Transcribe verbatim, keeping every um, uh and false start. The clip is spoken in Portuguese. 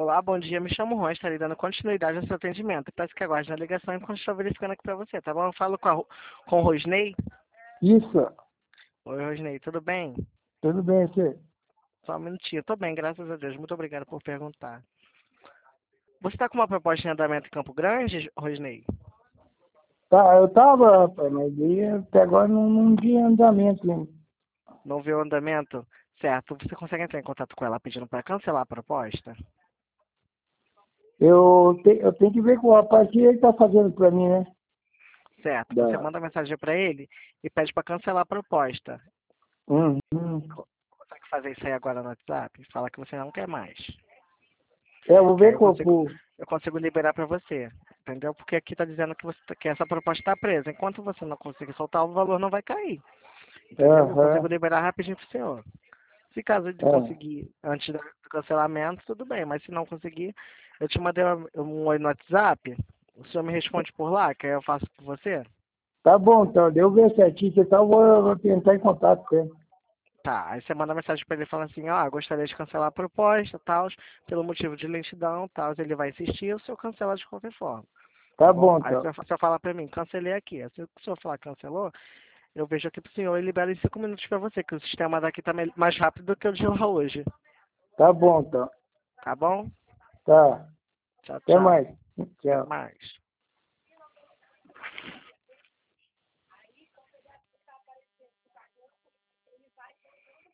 Olá, bom dia. Me chamo Ron, estarei dando continuidade ao seu atendimento. Peço que aguarde na ligação enquanto estou verificando aqui para você, tá bom? Eu falo com, a, Ro- com o Rosnei. Isso, Oi, Rosnei, tudo bem? tudo bem, você? Só um minutinho. Tô bem, graças a Deus. Muito obrigado por perguntar. Você está com uma proposta em andamento em Campo Grande, Rosnei? Tá, eu tava, rapaz, mas aí até agora não, não tinha andamento ainda. Não viu o andamento? Certo. Você consegue entrar em contato com ela pedindo para cancelar a proposta? Eu, te, eu tenho que ver com o rapaz que ele tá fazendo pra mim, né? Certo. Você Da, manda mensagem para ele e pede para cancelar a proposta. hum, hum. Consegue fazer isso aí agora no WhatsApp? Fala que você não quer mais. É, eu vou Que aí ver eu com, consigo, com eu consigo liberar para você, entendeu? Porque aqui está dizendo que, você, que essa proposta está presa. Enquanto você não conseguir soltar, o valor não vai cair, entendeu? Eu consigo aham, liberar rapidinho para o senhor. Se caso de é. conseguir antes do cancelamento, tudo bem, mas se não conseguir, eu te mandei um um oi no WhatsApp, o senhor me responde por lá, que aí eu faço por você? Tá bom, então, deu ver certinho que tal, eu vou, eu vou tentar em contato com ele. Tá, aí você manda mensagem para ele falando assim, ó, gostaria de cancelar a proposta, tal, pelo motivo de lentidão, tal, ele vai insistir, o senhor cancela de qualquer forma. Tá Tá bom? bom, Aí então. você vai falar pra mim, cancelei aqui. Se o senhor falar cancelou, eu vejo aqui pro senhor e libero em cinco minutos pra você, que o sistema daqui tá me- mais rápido do que o de lá hoje. Tá bom, então. Tá bom? Tá. Tchau, Até tchau. mais. Até Tchau. mais.